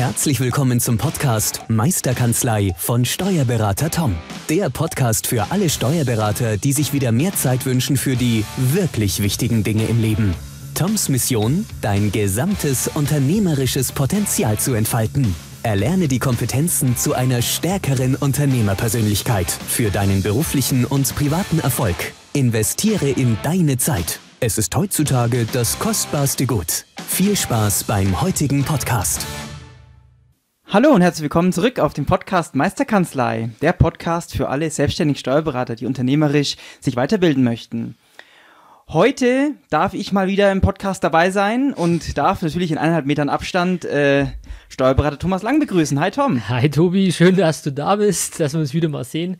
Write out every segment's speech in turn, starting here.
Herzlich willkommen zum Podcast Meisterkanzlei von Steuerberater Tom. Der Podcast für alle Steuerberater, die sich wieder mehr Zeit wünschen für die wirklich wichtigen Dinge im Leben. Toms Mission, dein gesamtes unternehmerisches Potenzial zu entfalten. Erlerne die Kompetenzen zu einer stärkeren Unternehmerpersönlichkeit für deinen beruflichen und privaten Erfolg. Investiere in deine Zeit. Es ist heutzutage das kostbarste Gut. Viel Spaß beim heutigen Podcast. Hallo und herzlich willkommen zurück auf dem Podcast Meisterkanzlei, der Podcast für alle selbstständigen Steuerberater, die unternehmerisch sich weiterbilden möchten. Heute darf ich mal wieder im Podcast dabei sein und darf natürlich in 1,5 Metern Abstand Steuerberater Thomas Lang begrüßen. Hi Tom. Hi Tobi, schön, dass du da bist, dass wir uns wieder mal sehen.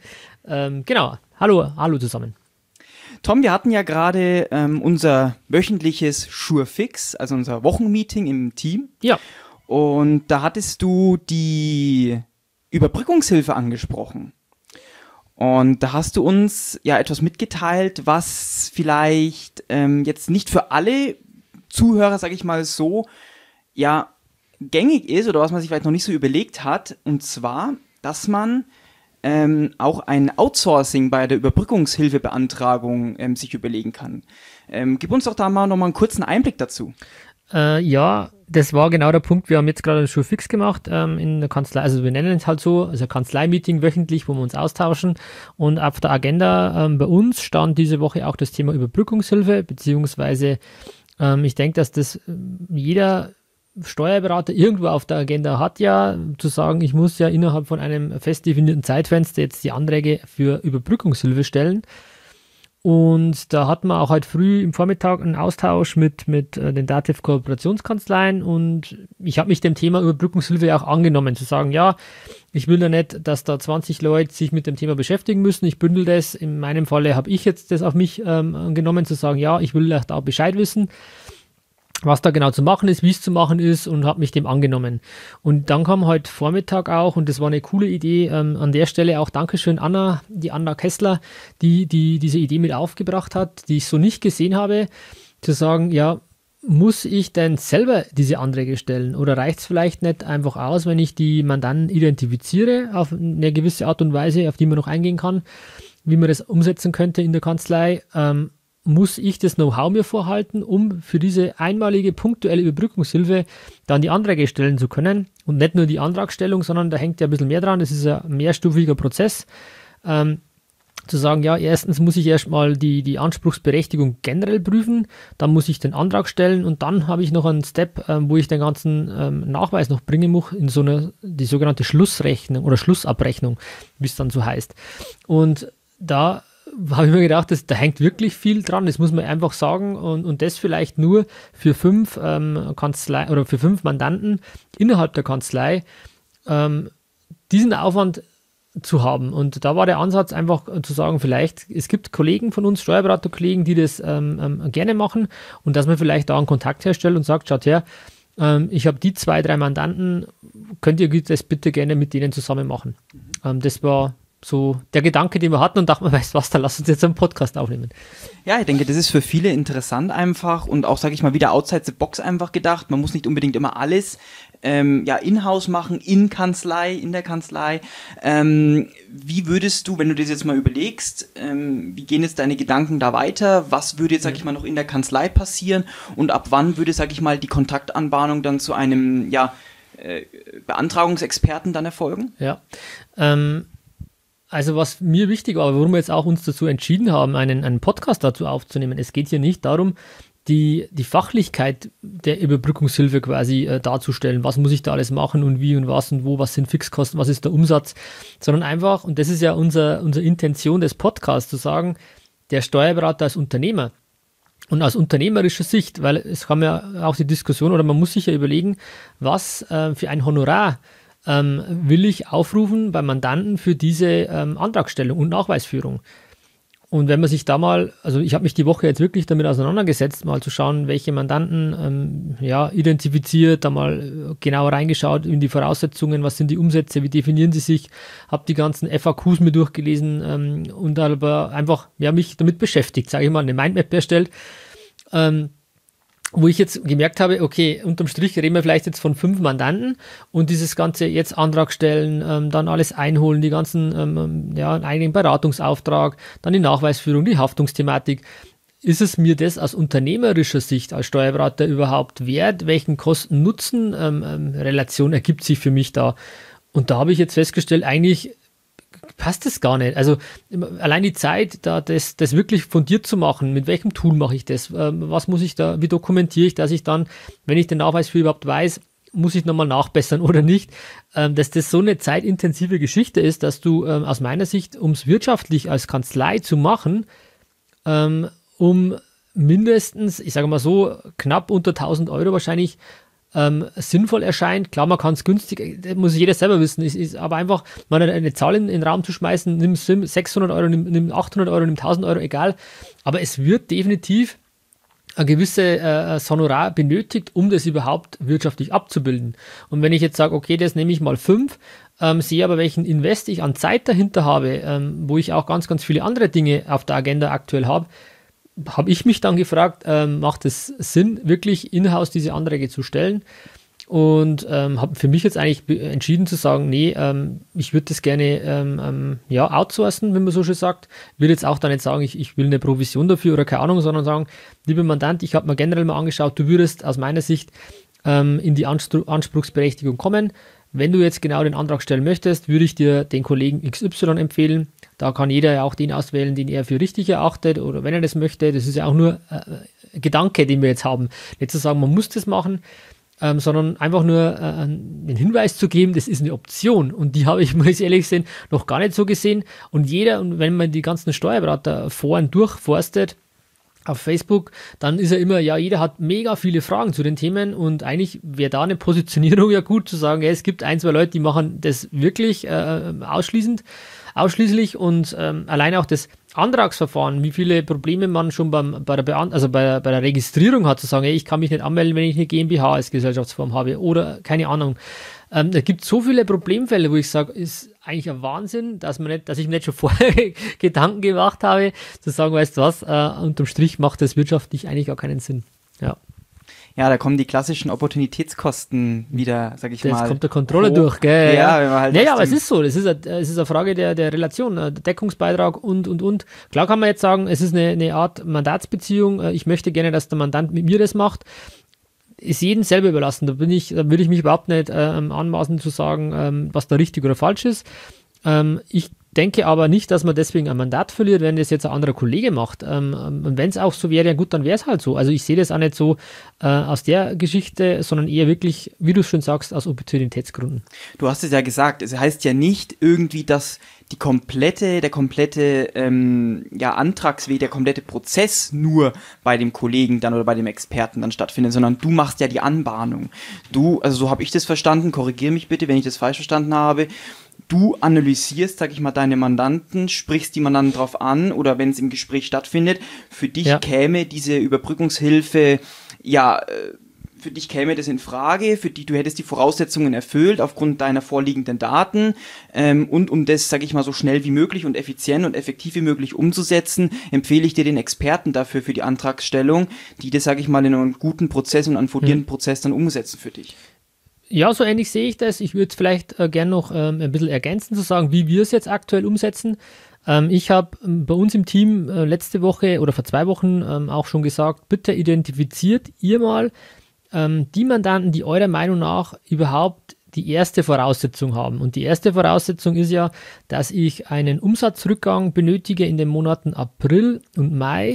Hallo zusammen. Tom, wir hatten ja gerade unser wöchentliches Surefix, also unser Wochenmeeting im Team. Ja. Und da hattest du die Überbrückungshilfe angesprochen. Und da hast du uns ja etwas mitgeteilt, was vielleicht jetzt nicht für alle Zuhörer, sage ich mal so, ja, gängig ist oder was man sich vielleicht noch nicht so überlegt hat. Und zwar, dass man auch ein Outsourcing bei der Überbrückungshilfebeantragung sich überlegen kann. Gib uns doch da mal nochmal einen kurzen Einblick dazu. Ja, das war genau der Punkt. Wir haben jetzt gerade ein Surefix gemacht in der Kanzlei. Also wir nennen es halt so, also Kanzlei-Meeting wöchentlich, wo wir uns austauschen. Und auf der Agenda bei uns stand diese Woche auch das Thema Überbrückungshilfe, beziehungsweise ich denke, dass das jeder Steuerberater irgendwo auf der Agenda hat, ja, zu sagen, ich muss ja innerhalb von einem fest definierten Zeitfenster jetzt die Anträge für Überbrückungshilfe stellen. Und da hatten wir auch heute früh im Vormittag einen Austausch mit den DATEV-Kooperationskanzleien und ich habe mich dem Thema Überbrückungshilfe auch angenommen, zu sagen, ja, ich will da nicht, dass da 20 Leute sich mit dem Thema beschäftigen müssen, ich bündel das, in meinem Falle habe ich jetzt das auf mich genommen, zu sagen, ja, ich will da Bescheid wissen, was da genau zu machen ist, wie es zu machen ist und habe mich dem angenommen. Und dann kam heute Vormittag auch, und das war eine coole Idee, an der Stelle auch Dankeschön die Anna Kessler, die diese Idee mit aufgebracht hat, die ich so nicht gesehen habe, zu sagen, ja, muss ich denn selber diese Anträge stellen oder reicht es vielleicht nicht einfach aus, wenn ich die Mandanten identifiziere auf eine gewisse Art und Weise, auf die man noch eingehen kann, wie man das umsetzen könnte in der Kanzlei, muss ich das Know-how mir vorhalten, um für diese einmalige punktuelle Überbrückungshilfe dann die Anträge stellen zu können. Und nicht nur die Antragstellung, sondern da hängt ja ein bisschen mehr dran. Das ist ein mehrstufiger Prozess. Zu sagen, ja, erstens muss ich erstmal die Anspruchsberechtigung generell prüfen, dann muss ich den Antrag stellen und dann habe ich noch einen Step, wo ich den ganzen Nachweis noch bringen muss, in so die sogenannte Schlussrechnung oder Schlussabrechnung, wie es dann so heißt. Und da habe ich mir gedacht, da hängt wirklich viel dran, das muss man einfach sagen und das vielleicht nur für 5 Kanzlei oder für 5 Mandanten innerhalb der Kanzlei diesen Aufwand zu haben. Und da war der Ansatz einfach zu sagen, vielleicht, es gibt Kollegen von uns, Steuerberaterkollegen, die das gerne machen und dass man vielleicht da einen Kontakt herstellt und sagt, schaut her, ich habe die 2, 3 Mandanten, könnt ihr das bitte gerne mit denen zusammen machen. Das war so der Gedanke, den wir hatten und dachten, weißt du was, dann lass uns jetzt einen Podcast aufnehmen. Ja, ich denke, das ist für viele interessant einfach und auch, sage ich mal, wieder outside the box einfach gedacht. Man muss nicht unbedingt immer alles in-house machen, in der Kanzlei. Wie würdest du, wenn du das jetzt mal überlegst, wie gehen jetzt deine Gedanken da weiter? Was würde jetzt, sag ich mal, noch in der Kanzlei passieren? Und ab wann würde, sag ich mal, die Kontaktanbahnung dann zu einem, Beantragungsexperten dann erfolgen? Ja, also was mir wichtig war, warum wir jetzt auch uns dazu entschieden haben, einen Podcast dazu aufzunehmen, es geht hier nicht darum, die Fachlichkeit der Überbrückungshilfe quasi darzustellen, was muss ich da alles machen und wie und was und wo, was sind Fixkosten, was ist der Umsatz, sondern einfach, und das ist ja unsere Intention des Podcasts, zu sagen, der Steuerberater als Unternehmer und aus unternehmerischer Sicht, weil es kam ja auch die Diskussion oder man muss sich ja überlegen, was für ein Honorar will ich aufrufen beim Mandanten für diese Antragstellung und Nachweisführung. Und wenn man sich da mal, also ich habe mich die Woche jetzt wirklich damit auseinandergesetzt, mal zu schauen, welche Mandanten identifiziert, da mal genauer reingeschaut in die Voraussetzungen, was sind die Umsätze, wie definieren sie sich, habe die ganzen FAQs mir durchgelesen und aber einfach mich damit beschäftigt, sage ich mal, eine Mindmap erstellt. wo ich jetzt gemerkt habe, okay, unterm Strich reden wir vielleicht jetzt von 5 Mandanten und dieses ganze jetzt Antrag stellen, dann alles einholen, die ganzen, einen Beratungsauftrag, dann die Nachweisführung, die Haftungsthematik. Ist es mir das aus unternehmerischer Sicht als Steuerberater überhaupt wert? Welchen Kosten-Nutzen-Relation ergibt sich für mich da? Und da habe ich jetzt festgestellt, eigentlich passt das gar nicht. Also allein die Zeit, das wirklich fundiert zu machen, mit welchem Tool mache ich das, was muss ich da, wie dokumentiere ich, dass ich dann, wenn ich den Nachweis für überhaupt weiß, muss ich nochmal nachbessern oder nicht, dass das so eine zeitintensive Geschichte ist, dass du aus meiner Sicht, um es wirtschaftlich als Kanzlei zu machen, um mindestens, ich sage mal so, knapp unter 1.000 Euro wahrscheinlich sinnvoll erscheint. Klar, man kann es günstig, das muss jeder selber wissen, ist aber einfach mal eine Zahl in den Raum zu schmeißen, nimm 600 Euro, nimm 800 Euro, nimm 1.000 Euro, egal, aber es wird definitiv ein gewisses Honorar benötigt, um das überhaupt wirtschaftlich abzubilden. Und wenn ich jetzt sage, okay, das nehme ich mal 5, sehe aber, welchen Invest ich an Zeit dahinter habe, wo ich auch ganz, ganz viele andere Dinge auf der Agenda aktuell habe ich mich dann gefragt, macht es Sinn, wirklich in-house diese Anträge zu stellen? Und habe für mich jetzt eigentlich entschieden zu sagen, nee, ich würde das gerne outsourcen, wenn man so schön sagt. Will jetzt auch da nicht sagen, ich will eine Provision dafür oder keine Ahnung, sondern sagen, lieber Mandant, ich habe mir generell mal angeschaut, du würdest aus meiner Sicht in die Anspruchsberechtigung kommen. Wenn du jetzt genau den Antrag stellen möchtest, würde ich dir den Kollegen XY empfehlen. Da kann jeder ja auch den auswählen, den er für richtig erachtet oder wenn er das möchte. Das ist ja auch nur Gedanke, den wir jetzt haben. Nicht zu sagen, man muss das machen, sondern einfach nur einen Hinweis zu geben, das ist eine Option. Und die habe ich, muss ich ehrlich sehen, noch gar nicht so gesehen. Und wenn man die ganzen Steuerberaterforen durchforstet, auf Facebook, dann ist ja immer, jeder hat mega viele Fragen zu den Themen und eigentlich wäre da eine Positionierung ja gut zu sagen, es gibt 1, 2 Leute, die machen das wirklich ausschließlich und allein auch das Antragsverfahren, wie viele Probleme man schon bei der Registrierung hat, zu sagen, ich kann mich nicht anmelden, wenn ich eine GmbH als Gesellschaftsform habe oder keine Ahnung. Da gibt es so viele Problemfälle, wo ich sage, ist eigentlich ein Wahnsinn, dass ich mir nicht schon vorher Gedanken gemacht habe, zu sagen, weißt du was, unterm Strich macht das wirtschaftlich eigentlich gar keinen Sinn. Ja. Ja, da kommen die klassischen Opportunitätskosten wieder, sag ich mal. Jetzt kommt der Controller durch, gell? Ja, wenn man halt aber es ist so, es ist eine Frage der Relation, der Deckungsbeitrag und. Klar kann man jetzt sagen, es ist eine Art Mandatsbeziehung, ich möchte gerne, dass der Mandant mit mir das macht. Ist jedem selber überlassen. Da würde ich mich überhaupt nicht anmaßen zu sagen, was da richtig oder falsch ist. Ich denke aber nicht, dass man deswegen ein Mandat verliert, wenn das jetzt ein anderer Kollege macht. Und wenn es auch so wäre, ja gut, dann wäre es halt so. Also ich sehe das auch nicht so aus der Geschichte, sondern eher wirklich, wie du schon sagst, aus Opportunitätsgründen. Du hast es ja gesagt, es heißt ja nicht irgendwie, dass der komplette Antragsweg, der komplette Prozess nur bei dem Kollegen dann oder bei dem Experten dann stattfindet, sondern du machst ja die Anbahnung. Also so habe ich das verstanden, korrigiere mich bitte, wenn ich das falsch verstanden habe. Du analysierst, sag ich mal, deine Mandanten, sprichst die Mandanten drauf an oder wenn es im Gespräch stattfindet, für dich käme diese Überbrückungshilfe, für dich käme das in Frage, du hättest die Voraussetzungen erfüllt aufgrund deiner vorliegenden Daten und um das, sag ich mal, so schnell wie möglich und effizient und effektiv wie möglich umzusetzen, empfehle ich dir den Experten dafür für die Antragsstellung, die das, sag ich mal, in einem guten Prozess und einem fundierten Prozess dann umsetzen für dich. Ja, so ähnlich sehe ich das. Ich würde es vielleicht gerne noch ein bisschen ergänzen, zu sagen, wie wir es jetzt aktuell umsetzen. Ich habe bei uns im Team letzte Woche oder vor 2 Wochen auch schon gesagt, bitte identifiziert ihr mal die Mandanten, die eurer Meinung nach überhaupt die erste Voraussetzung haben. Und die erste Voraussetzung ist ja, dass ich einen Umsatzrückgang benötige in den Monaten April und Mai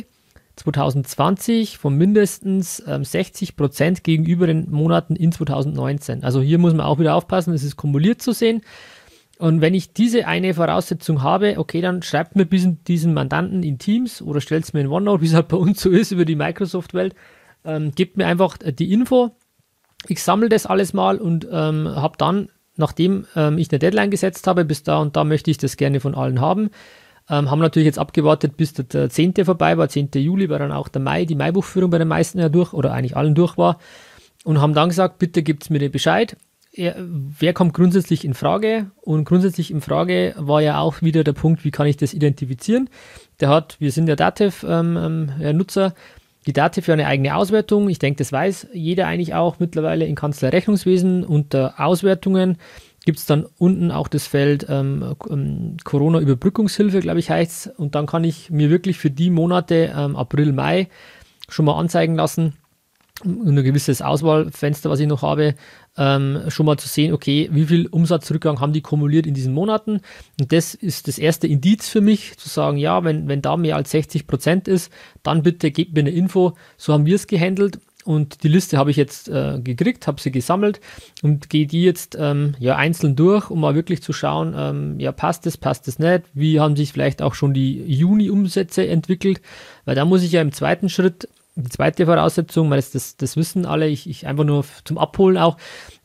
2020 von mindestens 60% gegenüber den Monaten in 2019. Also hier muss man auch wieder aufpassen, es ist kumuliert zu sehen. Und wenn ich diese eine Voraussetzung habe, okay, dann schreibt mir diesen Mandanten in Teams oder stellt es mir in OneNote, wie es halt bei uns so ist über die Microsoft-Welt, gebt mir einfach die Info. Ich sammle das alles mal und habe dann, nachdem ich eine Deadline gesetzt habe, bis da und da möchte ich das gerne von allen haben, haben natürlich jetzt abgewartet, bis der 10. vorbei war, 10. Juli war dann auch der Mai, die Maibuchführung bei den meisten ja durch oder eigentlich allen durch war und haben dann gesagt, bitte gebt mir den Bescheid. Wer kommt grundsätzlich in Frage? Und grundsätzlich in Frage war ja auch wieder der Punkt, wie kann ich das identifizieren? Wir sind ja Datev-Nutzer die Daten für eine eigene Auswertung. Ich denke, das weiß jeder eigentlich auch mittlerweile in Kanzlei Rechnungswesen. Unter Auswertungen gibt es dann unten auch das Feld Corona-Überbrückungshilfe, glaube ich, heißt es. Und dann kann ich mir wirklich für die Monate April, Mai schon mal anzeigen lassen, ein gewisses Auswahlfenster, was ich noch habe, schon mal zu sehen, okay, wie viel Umsatzrückgang haben die kumuliert in diesen Monaten. Und das ist das erste Indiz für mich, zu sagen, ja, wenn da mehr als 60% ist, dann bitte gebt mir eine Info. So haben wir es gehandelt. Und die Liste habe ich jetzt gekriegt, habe sie gesammelt und gehe die jetzt einzeln durch, um mal wirklich zu schauen, passt es nicht, wie haben sich vielleicht auch schon die Juni-Umsätze entwickelt, weil da muss ich ja im zweiten Schritt, die zweite Voraussetzung, weil das wissen alle, ich einfach nur zum Abholen auch,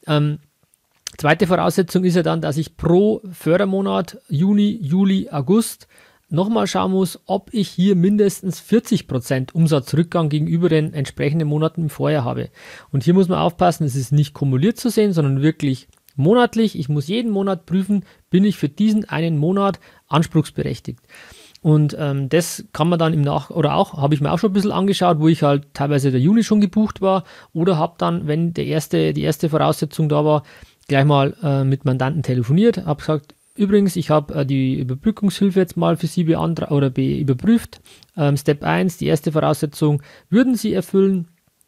zweite Voraussetzung ist ja dann, dass ich pro Fördermonat Juni, Juli, August nochmal schauen muss, ob ich hier mindestens 40% Umsatzrückgang gegenüber den entsprechenden Monaten im Vorjahr habe. Und hier muss man aufpassen, es ist nicht kumuliert zu sehen, sondern wirklich monatlich. Ich muss jeden Monat prüfen, bin ich für diesen einen Monat anspruchsberechtigt. Und das kann man dann habe ich mir auch schon ein bisschen angeschaut, wo ich halt teilweise der Juni schon gebucht war oder habe dann, wenn die erste Voraussetzung da war, gleich mal mit Mandanten telefoniert, habe gesagt, übrigens, ich habe die Überbrückungshilfe jetzt mal für Sie überprüft. Step 1, die erste Voraussetzung, würden Sie erfüllen?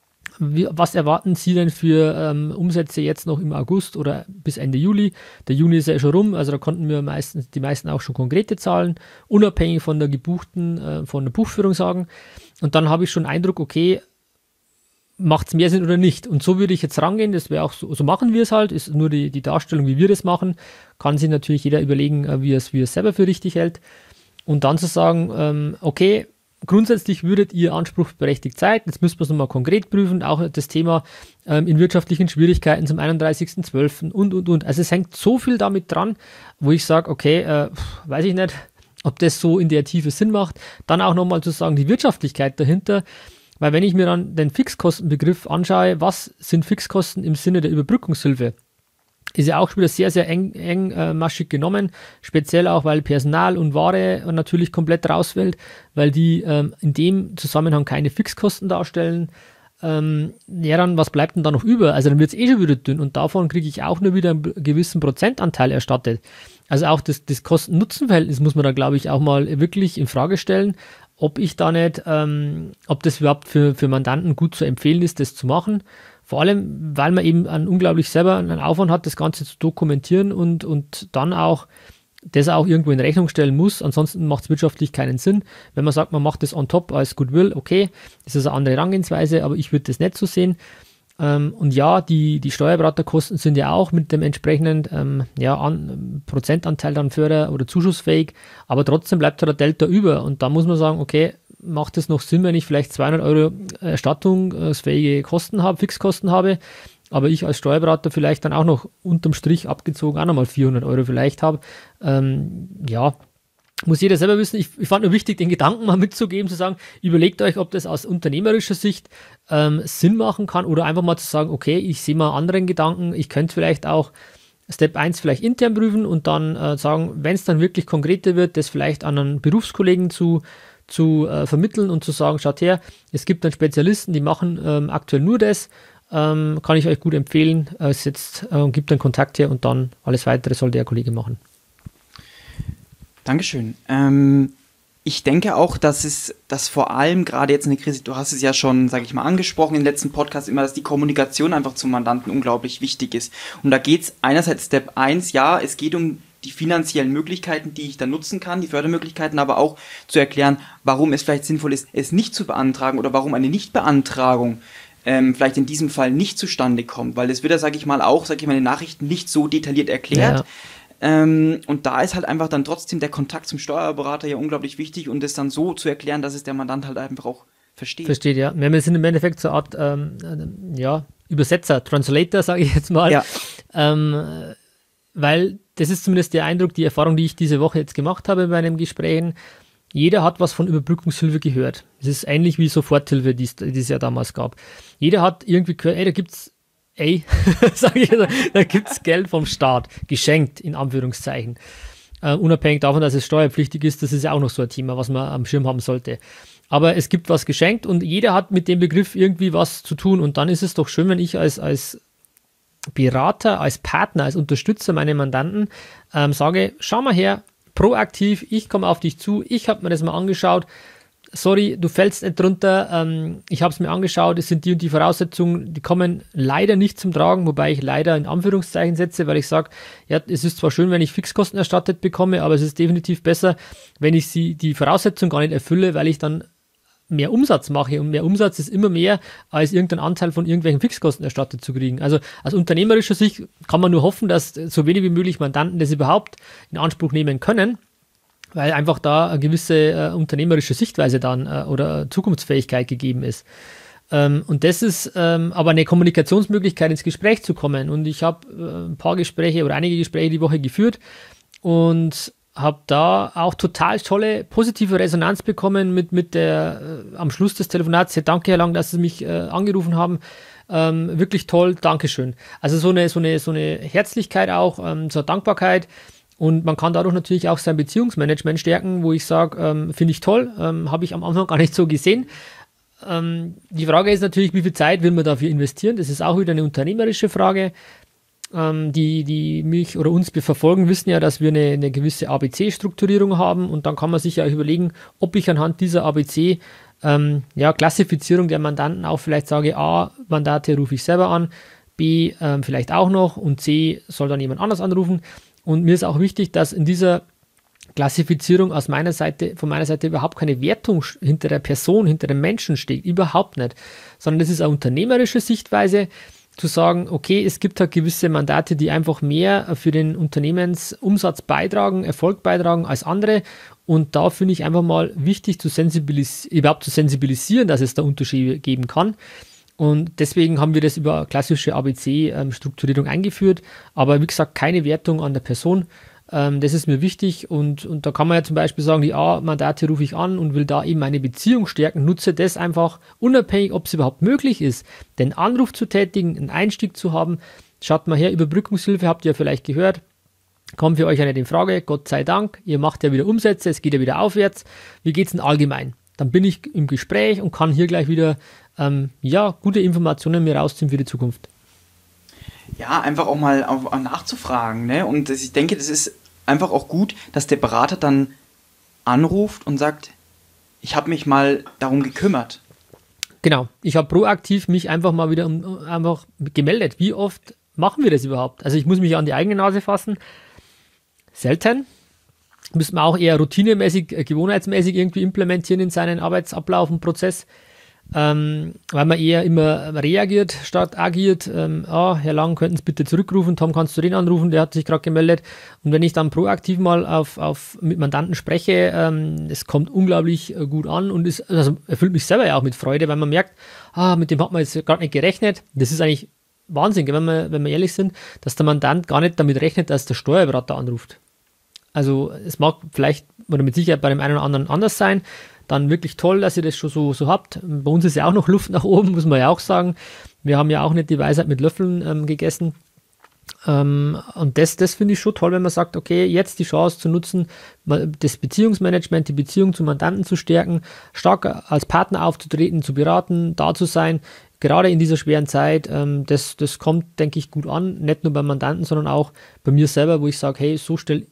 Was erwarten Sie denn für Umsätze jetzt noch im August oder bis Ende Juli? Der Juni ist ja schon rum, also da konnten wir die meisten auch schon konkrete Zahlen, unabhängig von der von der Buchführung sagen. Und dann habe ich schon den Eindruck, okay, macht es mehr Sinn oder nicht? Und so würde ich jetzt rangehen, das wäre auch so machen wir es halt, ist nur die Darstellung, wie wir das machen, kann sich natürlich jeder überlegen, wie er es selber für richtig hält. Und dann zu sagen, okay, grundsätzlich würdet ihr anspruchsberechtigt sein, jetzt müssen wir es nochmal konkret prüfen, auch das Thema in wirtschaftlichen Schwierigkeiten zum 31.12. und. Also es hängt so viel damit dran, wo ich sage, okay, weiß ich nicht, ob das so in der Tiefe Sinn macht. Dann auch nochmal zu sagen, die Wirtschaftlichkeit dahinter, weil wenn ich mir dann den Fixkostenbegriff anschaue, was sind Fixkosten im Sinne der Überbrückungshilfe, ist ja auch schon wieder sehr, sehr engmaschig genommen, speziell auch, weil Personal und Ware natürlich komplett rausfällt, weil die in dem Zusammenhang keine Fixkosten darstellen. Dann, was bleibt denn da noch über? Also dann wird es schon wieder dünn und davon kriege ich auch nur wieder einen gewissen Prozentanteil erstattet. Also auch das Kosten-Nutzen-Verhältnis muss man da, glaube ich, auch mal wirklich in Frage stellen, ob ich da nicht, ob das überhaupt für Mandanten gut zu empfehlen ist, das zu machen. Vor allem, weil man eben unglaublich selber einen Aufwand hat, das Ganze zu dokumentieren und dann auch das auch irgendwo in Rechnung stellen muss. Ansonsten macht es wirtschaftlich keinen Sinn. Wenn man sagt, man macht das on top als Goodwill, okay, das ist eine andere Herangehensweise, aber ich würde das nicht so sehen. Und ja, die Steuerberaterkosten sind ja auch mit dem entsprechenden Prozentanteil dann förder- oder zuschussfähig, aber trotzdem bleibt da der Delta über und da muss man sagen, okay, macht es noch Sinn, wenn ich vielleicht 200 Euro erstattungsfähige Kosten habe, Fixkosten habe, aber ich als Steuerberater vielleicht dann auch noch unterm Strich abgezogen auch nochmal 400 Euro vielleicht habe. Muss jeder selber wissen. Ich fand nur wichtig, den Gedanken mal mitzugeben, zu sagen, überlegt euch, ob das aus unternehmerischer Sicht Sinn machen kann oder einfach mal zu sagen, okay, ich sehe mal anderen Gedanken, ich könnte vielleicht auch Step 1 vielleicht intern prüfen und dann sagen, wenn es dann wirklich konkreter wird, das vielleicht an einen Berufskollegen zu vermitteln und zu sagen, schaut her, es gibt dann Spezialisten, die machen aktuell nur das, kann ich euch gut empfehlen, gibt dann Kontakt her und dann alles weitere soll der Kollege machen. Dankeschön. Ich denke auch, dass vor allem gerade jetzt in der Krise, du hast es ja schon, sage ich mal, angesprochen im letzten Podcast immer, dass die Kommunikation einfach zum Mandanten unglaublich wichtig ist. Und da geht es einerseits Step 1, ja, es geht um die finanziellen Möglichkeiten, die ich dann nutzen kann, die Fördermöglichkeiten, aber auch zu erklären, warum es vielleicht sinnvoll ist, es nicht zu beantragen oder warum eine Nichtbeantragung vielleicht in diesem Fall nicht zustande kommt, weil das wird ja, sage ich mal, in den Nachrichten nicht so detailliert erklärt. Ja. Und da ist halt einfach dann trotzdem der Kontakt zum Steuerberater ja unglaublich wichtig und das dann so zu erklären, dass es der Mandant halt einfach auch versteht. Versteht, ja. Wir sind im Endeffekt so eine Art Übersetzer, Translator, sage ich jetzt mal. Ja. Weil das ist zumindest der Eindruck, die Erfahrung, die ich diese Woche jetzt gemacht habe bei einem Gespräch. Jeder hat was von Überbrückungshilfe gehört. Es ist ähnlich wie Soforthilfe, die es ja damals gab. Jeder hat irgendwie gehört, da gibt's da gibt's Geld vom Staat, geschenkt, in Anführungszeichen. Unabhängig davon, dass es steuerpflichtig ist, das ist ja auch noch so ein Thema, was man am Schirm haben sollte. aber es gibt was geschenkt und jeder hat mit dem Begriff irgendwie was zu tun und dann ist es doch schön, wenn ich als Berater, als Partner, als Unterstützer meiner Mandanten sage, schau mal her, proaktiv, ich komme auf dich zu, ich habe mir das mal angeschaut, sorry, du fällst nicht drunter, ich habe es mir angeschaut, es sind die und die Voraussetzungen, die kommen leider nicht zum Tragen, wobei ich leider in Anführungszeichen setze, weil ich sage, ja, es ist zwar schön, wenn ich Fixkosten erstattet bekomme, aber es ist definitiv besser, wenn ich die Voraussetzungen gar nicht erfülle, weil ich dann mehr Umsatz mache und mehr Umsatz ist immer mehr, als irgendein Anteil von irgendwelchen Fixkosten erstattet zu kriegen. Also aus unternehmerischer Sicht kann man nur hoffen, dass so wenig wie möglich Mandanten das überhaupt in Anspruch nehmen können, weil einfach da eine gewisse unternehmerische Sichtweise dann oder Zukunftsfähigkeit gegeben ist. Und das ist aber eine Kommunikationsmöglichkeit, ins Gespräch zu kommen. Und ich habe ein paar Gespräche oder einige Gespräche die Woche geführt und habe da auch total tolle, positive Resonanz bekommen mit der, am Schluss des Telefonats, danke Herr Lang, dass Sie mich angerufen haben, wirklich toll, Dankeschön. Also so eine Herzlichkeit auch, so eine Dankbarkeit und man kann dadurch natürlich auch sein Beziehungsmanagement stärken, wo ich sage, finde ich toll, habe ich am Anfang gar nicht so gesehen. Die Frage ist natürlich, wie viel Zeit will man dafür investieren, das ist auch wieder eine unternehmerische Frage. Die mich oder uns verfolgen, wissen ja, dass wir eine gewisse ABC-Strukturierung haben und dann kann man sich ja überlegen, ob ich anhand dieser ABC Klassifizierung der Mandanten auch vielleicht sage, A, Mandate rufe ich selber an, B, vielleicht auch noch und C, soll dann jemand anders anrufen. Und mir ist auch wichtig, dass in dieser Klassifizierung von meiner Seite überhaupt keine Wertung hinter der Person, hinter dem Menschen steht, überhaupt nicht, sondern das ist eine unternehmerische Sichtweise, zu sagen, okay, es gibt halt gewisse Mandate, die einfach mehr für den Unternehmensumsatz beitragen, Erfolg beitragen als andere und da finde ich einfach mal wichtig, überhaupt zu sensibilisieren, dass es da Unterschiede geben kann und deswegen haben wir das über klassische ABC-Strukturierung eingeführt, aber wie gesagt, keine Wertung an der Person. Das ist mir wichtig und da kann man ja zum Beispiel sagen, die A-Mandate rufe ich an und will da eben meine Beziehung stärken, nutze das einfach unabhängig, ob es überhaupt möglich ist, den Anruf zu tätigen, einen Einstieg zu haben. Schaut mal her, Überbrückungshilfe habt ihr ja vielleicht gehört, kommt für euch ja nicht in Frage, Gott sei Dank, ihr macht ja wieder Umsätze, es geht ja wieder aufwärts. Wie geht es denn allgemein? Dann bin ich im Gespräch und kann hier gleich wieder gute Informationen mir rausziehen für die Zukunft. Ja, einfach auch mal nachzufragen, ne? Und ich denke, das ist einfach auch gut, dass der Berater dann anruft und sagt, ich habe mich mal darum gekümmert. Genau, ich habe proaktiv mich einfach mal wieder einfach gemeldet. Wie oft machen wir das überhaupt? Also ich muss mich an die eigene Nase fassen. Selten. Müssen wir auch eher routinemäßig, gewohnheitsmäßig irgendwie implementieren in seinen Arbeitsablauf und Prozess. Weil man eher immer reagiert statt agiert. Herr Lang, könnten Sie bitte zurückrufen, Tom, kannst du den anrufen, der hat sich gerade gemeldet. Und wenn ich dann proaktiv mal mit Mandanten spreche, es kommt unglaublich gut an und erfüllt mich selber ja auch mit Freude, weil man merkt, mit dem hat man jetzt gerade nicht gerechnet. Das ist eigentlich Wahnsinn, wenn wir ehrlich sind, dass der Mandant gar nicht damit rechnet, dass der Steuerberater anruft. Also es mag vielleicht oder mit Sicherheit bei dem einen oder anderen anders sein, dann wirklich toll, dass ihr das schon so habt. Bei uns ist ja auch noch Luft nach oben, muss man ja auch sagen. Wir haben ja auch nicht die Weisheit mit Löffeln gegessen. Und das finde ich schon toll, wenn man sagt, okay, jetzt die Chance zu nutzen, das Beziehungsmanagement, die Beziehung zu Mandanten zu stärken, stark als Partner aufzutreten, zu beraten, da zu sein, gerade in dieser schweren Zeit. Das kommt, denke ich, gut an, nicht nur beim Mandanten, sondern auch bei mir selber, wo ich sage, hey, so stelle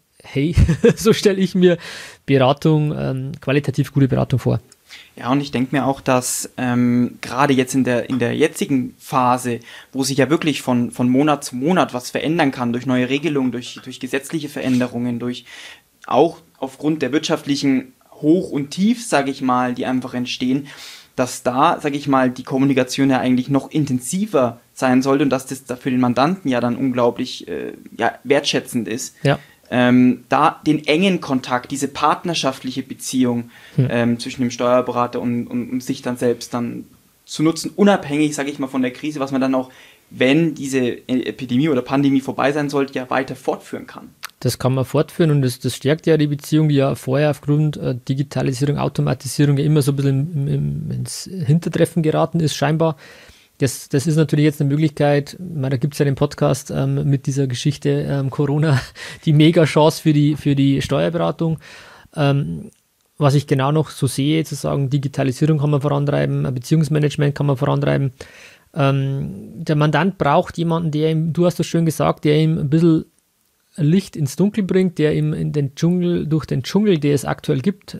ich mir Beratung, qualitativ gute Beratung vor. Ja, und ich denke mir auch, dass gerade jetzt in der jetzigen Phase, wo sich ja wirklich von Monat zu Monat was verändern kann, durch neue Regelungen, durch gesetzliche Veränderungen, durch auch aufgrund der wirtschaftlichen Hoch- und Tiefs, sage ich mal, die einfach entstehen, dass da, sage ich mal, die Kommunikation ja eigentlich noch intensiver sein sollte und dass das da für den Mandanten ja dann unglaublich wertschätzend ist. Ja. Da den engen Kontakt, diese partnerschaftliche Beziehung zwischen dem Steuerberater und sich dann selbst dann zu nutzen, unabhängig, sage ich mal, von der Krise, was man dann auch, wenn diese Epidemie oder Pandemie vorbei sein sollte, ja weiter fortführen kann. Das kann man fortführen und das stärkt ja die Beziehung, die ja vorher aufgrund Digitalisierung, Automatisierung ja immer so ein bisschen ins Hintertreffen geraten ist, scheinbar. Das ist natürlich jetzt eine Möglichkeit, da gibt es ja den Podcast mit dieser Geschichte Corona, die Mega-Chance für die Steuerberatung. was ich genau noch so sehe, zu sagen, Digitalisierung kann man vorantreiben, Beziehungsmanagement kann man vorantreiben. Der Mandant braucht jemanden, der ihm, du hast das schön gesagt, der ihm ein bisschen Licht ins Dunkel bringt, der ihm in den Dschungel, durch den Dschungel, der es aktuell gibt,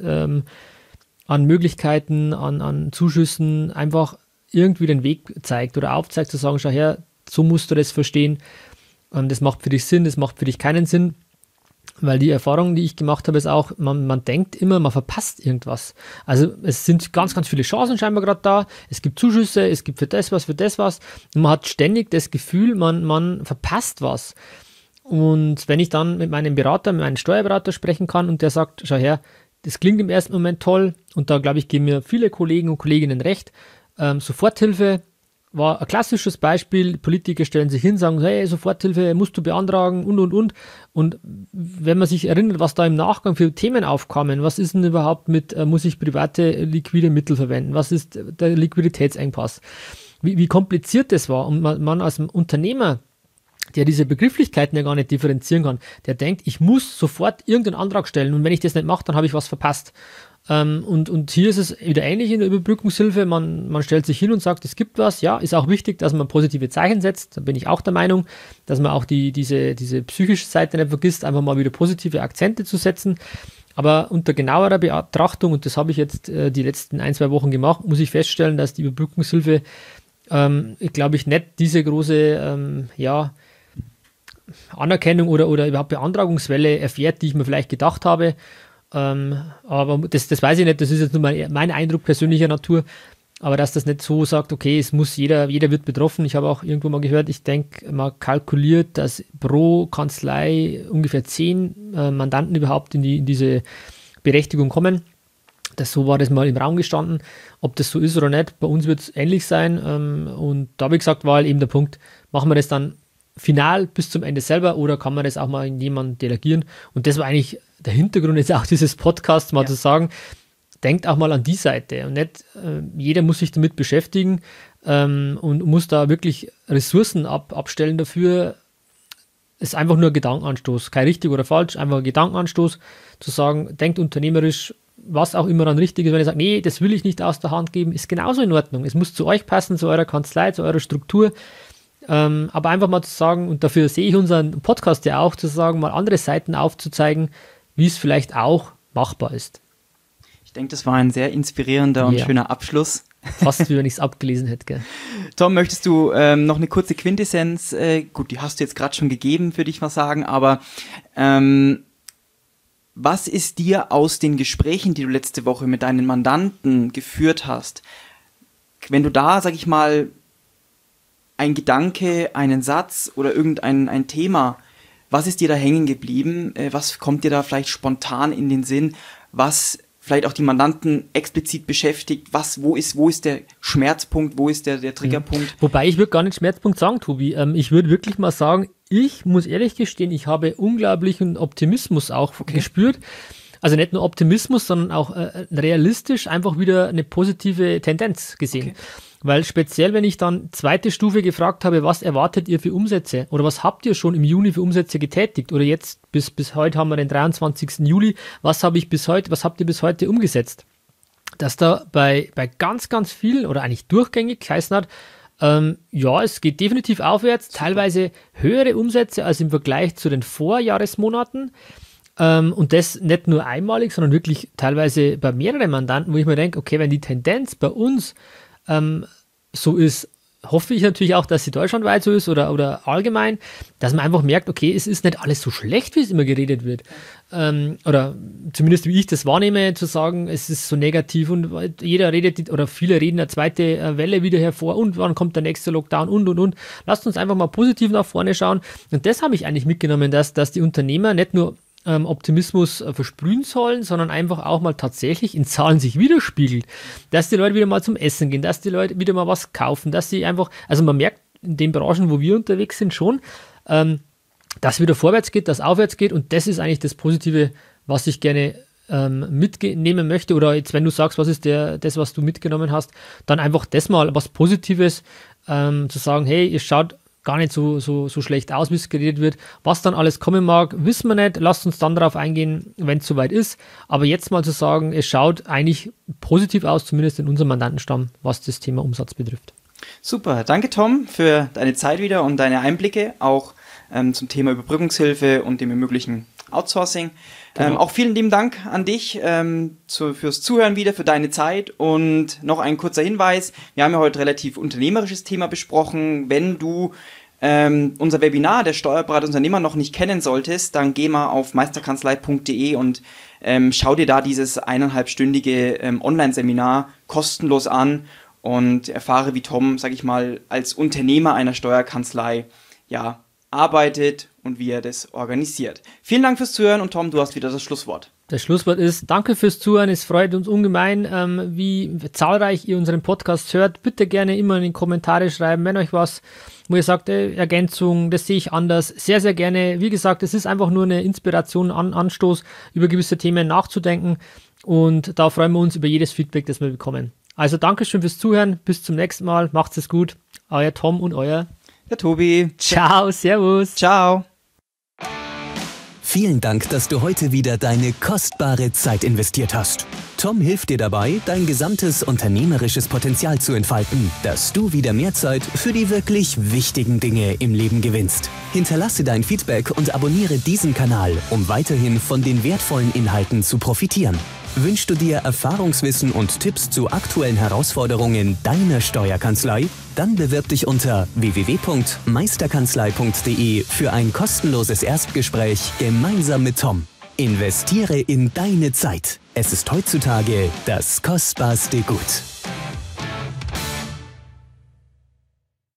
an Möglichkeiten, an Zuschüssen einfach irgendwie den Weg zeigt oder aufzeigt, zu sagen, schau her, so musst du das verstehen, das macht für dich Sinn, das macht für dich keinen Sinn, weil die Erfahrung, die ich gemacht habe, ist auch, man denkt immer, man verpasst irgendwas. Also es sind ganz, ganz viele Chancen scheinbar gerade da, es gibt Zuschüsse, es gibt für das was, und man hat ständig das Gefühl, man verpasst was. Und wenn ich dann mit meinem Berater, mit meinem Steuerberater sprechen kann und der sagt, schau her, das klingt im ersten Moment toll und da, glaube ich, geben mir viele Kollegen und Kolleginnen recht. Soforthilfe war ein klassisches Beispiel. Politiker stellen sich hin, sagen, hey, Soforthilfe musst du beantragen und. Und wenn man sich erinnert, was da im Nachgang für Themen aufkamen, was ist denn überhaupt mit, muss ich private liquide Mittel verwenden? Was ist der Liquiditätsengpass? Wie kompliziert das war. Und man als Unternehmer, der diese Begrifflichkeiten ja gar nicht differenzieren kann, der denkt, ich muss sofort irgendeinen Antrag stellen und wenn ich das nicht mache, dann habe ich was verpasst. Und hier ist es wieder ähnlich in der Überbrückungshilfe, man stellt sich hin und sagt, es gibt was, ja, ist auch wichtig, dass man positive Zeichen setzt, da bin ich auch der Meinung, dass man auch diese psychische Seite nicht vergisst, einfach mal wieder positive Akzente zu setzen, aber unter genauerer Betrachtung, und das habe ich jetzt die letzten 1-2 Wochen gemacht, muss ich feststellen, dass die Überbrückungshilfe, glaube ich, nicht diese große, Anerkennung oder überhaupt Beantragungswelle erfährt, die ich mir vielleicht gedacht habe. Aber das weiß ich nicht, das ist jetzt nur mein Eindruck persönlicher Natur, aber dass das nicht so sagt, okay, es muss jeder wird betroffen. Ich habe auch irgendwo mal gehört, ich denke, man kalkuliert, dass pro Kanzlei ungefähr 10 Mandanten überhaupt in diese Berechtigung kommen. So war das mal im Raum gestanden. Ob das so ist oder nicht, bei uns wird es ähnlich sein. Und da, wie gesagt, war halt eben der Punkt, machen wir das dann final bis zum Ende selber oder kann man das auch mal in jemanden delegieren? Und das war eigentlich der Hintergrund jetzt auch dieses Podcasts, mal zu sagen, denkt auch mal an die Seite und nicht, jeder muss sich damit beschäftigen und muss da wirklich Ressourcen abstellen dafür. Es ist einfach nur ein Gedankenanstoß, kein richtig oder falsch, einfach ein Gedankenanstoß, zu sagen, denkt unternehmerisch, was auch immer dann richtig ist. Wenn ihr sagt, nee, das will ich nicht aus der Hand geben, ist genauso in Ordnung. Es muss zu euch passen, zu eurer Kanzlei, zu eurer Struktur. Aber einfach mal zu sagen, und dafür sehe ich unseren Podcast ja auch, zu sagen, mal andere Seiten aufzuzeigen, wie es vielleicht auch machbar ist. Ich denke, das war ein sehr inspirierender und schöner Abschluss. Fast wie wenn ich es abgelesen hätte. Gell? Tom, möchtest du noch eine kurze Quintessenz, gut, die hast du jetzt gerade schon gegeben, würde ich mal sagen, aber was ist dir aus den Gesprächen, die du letzte Woche mit deinen Mandanten geführt hast, wenn du da, sag ich mal, ein Gedanke, einen Satz oder irgendein Thema, was ist dir da hängen geblieben? Was kommt dir da vielleicht spontan in den Sinn? Was vielleicht auch die Mandanten explizit beschäftigt? Wo ist der Schmerzpunkt? Wo ist der Triggerpunkt? Wobei ich würde gar nicht Schmerzpunkt sagen, Tobi. Ich würde wirklich mal sagen, ich muss ehrlich gestehen, ich habe unglaublichen Optimismus auch gespürt. Also nicht nur Optimismus, sondern auch realistisch einfach wieder eine positive Tendenz gesehen. Okay. Weil speziell, wenn ich dann zweite Stufe gefragt habe, was erwartet ihr für Umsätze oder was habt ihr schon im Juni für Umsätze getätigt oder jetzt bis heute haben wir den 23. Juli, was habt ihr bis heute umgesetzt? Dass da bei ganz, ganz vielen oder eigentlich durchgängig geheißen hat, es geht definitiv aufwärts, teilweise höhere Umsätze als im Vergleich zu den Vorjahresmonaten. Und das nicht nur einmalig, sondern wirklich teilweise bei mehreren Mandanten, wo ich mir denke, okay, wenn die Tendenz bei uns so ist, hoffe ich natürlich auch, dass sie deutschlandweit so ist oder allgemein, dass man einfach merkt, okay, es ist nicht alles so schlecht, wie es immer geredet wird. Oder zumindest wie ich das wahrnehme, zu sagen, es ist so negativ und jeder redet oder viele reden eine zweite Welle wieder hervor und wann kommt der nächste Lockdown und. Lasst uns einfach mal positiv nach vorne schauen. Und das habe ich eigentlich mitgenommen, dass die Unternehmer nicht nur Optimismus versprühen sollen, sondern einfach auch mal tatsächlich in Zahlen sich widerspiegelt. Dass die Leute wieder mal zum Essen gehen, dass die Leute wieder mal was kaufen, dass sie einfach, also man merkt in den Branchen, wo wir unterwegs sind, schon, dass wieder vorwärts geht, dass aufwärts geht und das ist eigentlich das Positive, was ich gerne mitnehmen möchte oder jetzt, wenn du sagst, was ist das, was du mitgenommen hast, dann einfach das mal was Positives zu sagen, hey, ihr schaut gar nicht so schlecht aus, wie es geredet wird. Was dann alles kommen mag, wissen wir nicht. Lasst uns dann darauf eingehen, wenn es soweit ist. Aber jetzt mal zu sagen, es schaut eigentlich positiv aus, zumindest in unserem Mandantenstamm, was das Thema Umsatz betrifft. Super, danke Tom für deine Zeit wieder und deine Einblicke, auch zum Thema Überbrückungshilfe und dem möglichen Outsourcing. Genau. Auch vielen lieben Dank an dich fürs Zuhören wieder, für deine Zeit. Und noch ein kurzer Hinweis, wir haben ja heute relativ unternehmerisches Thema besprochen. Wenn du unser Webinar der Steuerberater Unternehmer noch nicht kennen solltest, dann geh mal auf meisterkanzlei.de und schau dir da dieses 1,5-stündige Online-Seminar kostenlos an und erfahre, wie Tom, sag ich mal, als Unternehmer einer Steuerkanzlei arbeitet und wie er das organisiert. Vielen Dank fürs Zuhören und Tom, du hast wieder das Schlusswort. Das Schlusswort ist, danke fürs Zuhören, es freut uns ungemein, wie zahlreich ihr unseren Podcast hört. Bitte gerne immer in die Kommentare schreiben, wenn euch was, wo ihr sagt, Ergänzung, das sehe ich anders, sehr, sehr gerne. Wie gesagt, es ist einfach nur eine Inspiration, Anstoß, über gewisse Themen nachzudenken und da freuen wir uns über jedes Feedback, das wir bekommen. Also Dankeschön fürs Zuhören, bis zum nächsten Mal, macht's es gut, euer Tom und euer der Tobi. Ciao, servus. Ciao. Vielen Dank, dass du heute wieder deine kostbare Zeit investiert hast. Tom hilft dir dabei, dein gesamtes unternehmerisches Potenzial zu entfalten, dass du wieder mehr Zeit für die wirklich wichtigen Dinge im Leben gewinnst. Hinterlasse dein Feedback und abonniere diesen Kanal, um weiterhin von den wertvollen Inhalten zu profitieren. Wünschst du dir Erfahrungswissen und Tipps zu aktuellen Herausforderungen deiner Steuerkanzlei? Dann bewirb dich unter www.meisterkanzlei.de für ein kostenloses Erstgespräch gemeinsam mit Tom. Investiere in deine Zeit. Es ist heutzutage das kostbarste Gut.